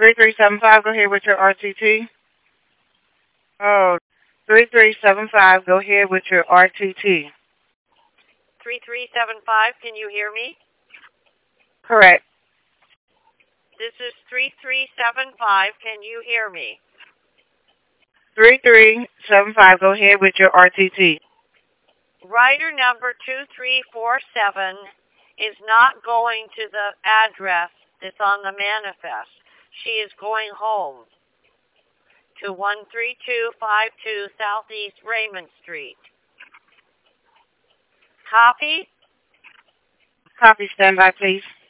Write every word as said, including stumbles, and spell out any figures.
three three seven five, go ahead with your R T T. Oh, three three seven five, go ahead with your R T T. three three seven five, can you hear me? Correct. This is three three seven five, can you hear me? three three seven five, go ahead with your R T T. Rider number two three four seven is not going to the address that's on the manifest. She is going home to one three two five two Southeast Raymond Street. Copy? Copy, stand by, please.